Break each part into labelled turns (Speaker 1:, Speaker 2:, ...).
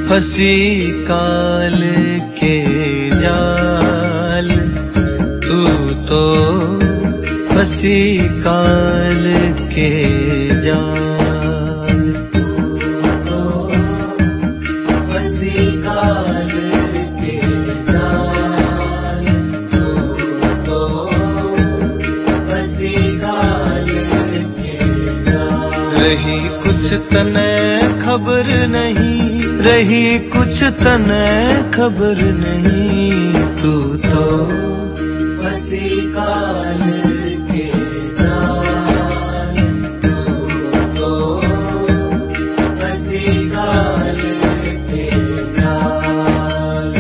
Speaker 1: फंसी काल के जाल, तू तो फंसी काल के जाल, तू तो फंसी काल के जाल, तू तो फंसी काल के जाल। रही कुछ तने खबर नहीं, रही कुछ तने खबर नहीं, तू तो फंसी काल के जाल, तू तो फंसी काल के जाल।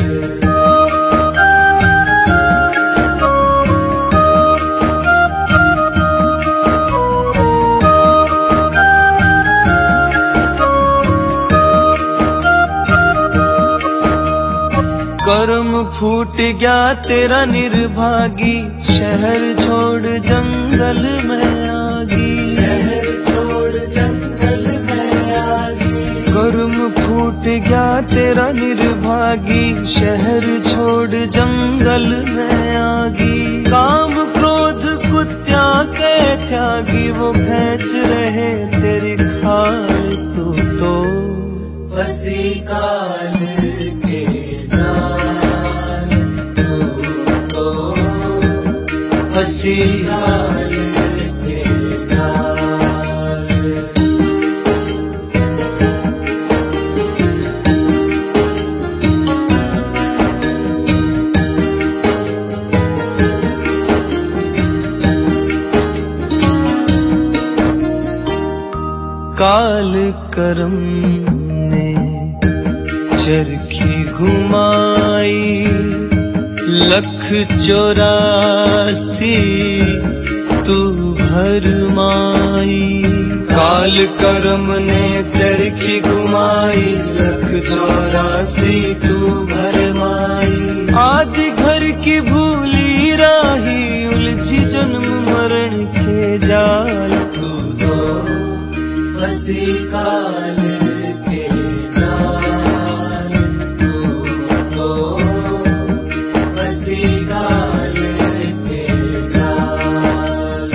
Speaker 1: कर्म फूट गया तेरा निर्भागी, शहर छोड़ जंगल में आगी, शहर छोड़ जंगल में आगी। कर्म फूट गया तेरा निर्भागी, शहर छोड़ जंगल में आगी। काम क्रोध कुत्या के त्यागी, वो खींच रहे तेरी खाल, तू तो फंसी काल के जाल, तू तो फंसी काल के जाल। काल करम ने चरखी घुमाई, 1,84 तू भरमाई। काल करम ने चरखी घुमाई, 1,84 तू भरमाई। आदि घर की भूली राही, उलझी जन्म मरण के जाल, तू तो फंसी काल के जाल, तू तो फंसी काल के जाल।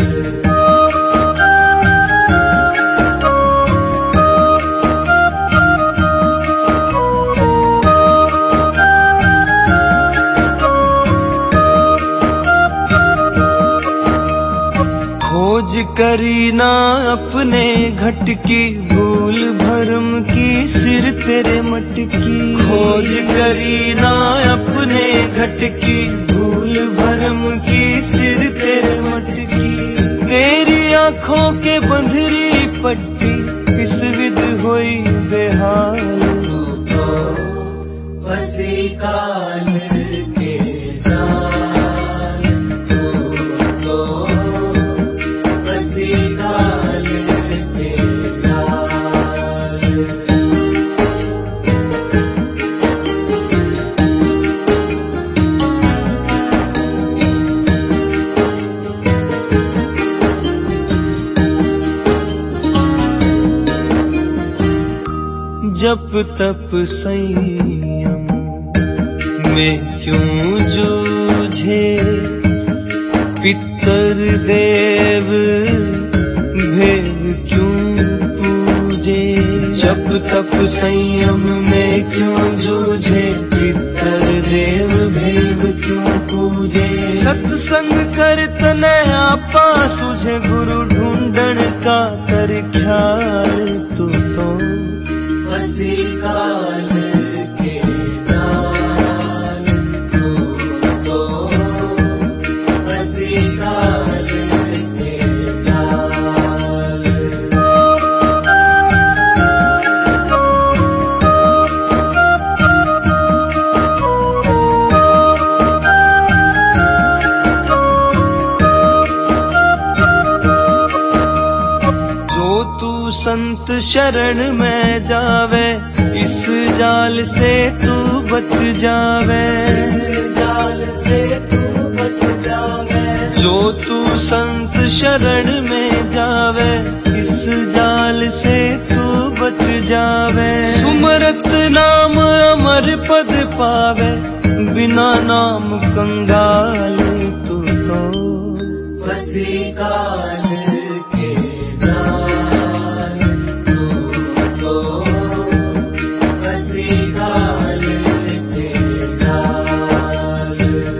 Speaker 1: खोज करी ना अपने घट की, भूल भरम की सिर तेरे मटकी। खोज करी ना अपने घट की, भूल भरम की सिर तेरे मटकी। तेरी आँखों के बंधरी पट्टी, किस विध होई बेहाल, तू तो फंसी काल के जाल, तू तो फंसी काल के जाल। जप तप संयम में क्यों जूझे, पितर देव भेद क्यों पूजे। जप तप संयम में क्यों जूझे, पितर देव भेद क्यों पूजे। सत्संग कर तने आपा सुझे, गुरु ढूंढन का कर ख्याल, तू तो फंसी काल के जाल, तू तो फंसी काल के जाल। जो तू संत शरण में जावे, इस जाल से तू बच जावे, इस जाल से तू बच जावे। जो तू संत शरण में जावे, इस जाल से तू बच जावे। सुमरत नाम अमर पद पावे, बिना नाम कंगाल तू तो बसी काल के जाल, तू तो बसी काल के जाल।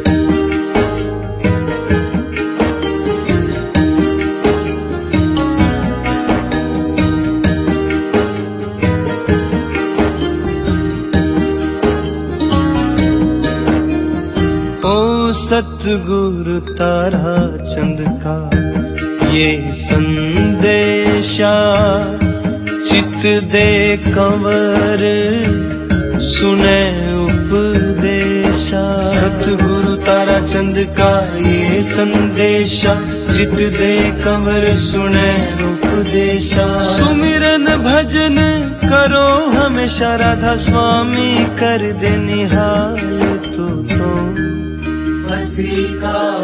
Speaker 1: ओ सतगुरु तारा चंद का ये संदेशा, चित दे कंवर सुने उपदेशा। सतगुरु तारा चंद का ये संदेशा, चित दे कंवर सुने उपदेशा। सुमिरन भजन करो हमेशा, राधा स्वामी कर दे निहाल तू तो बसी का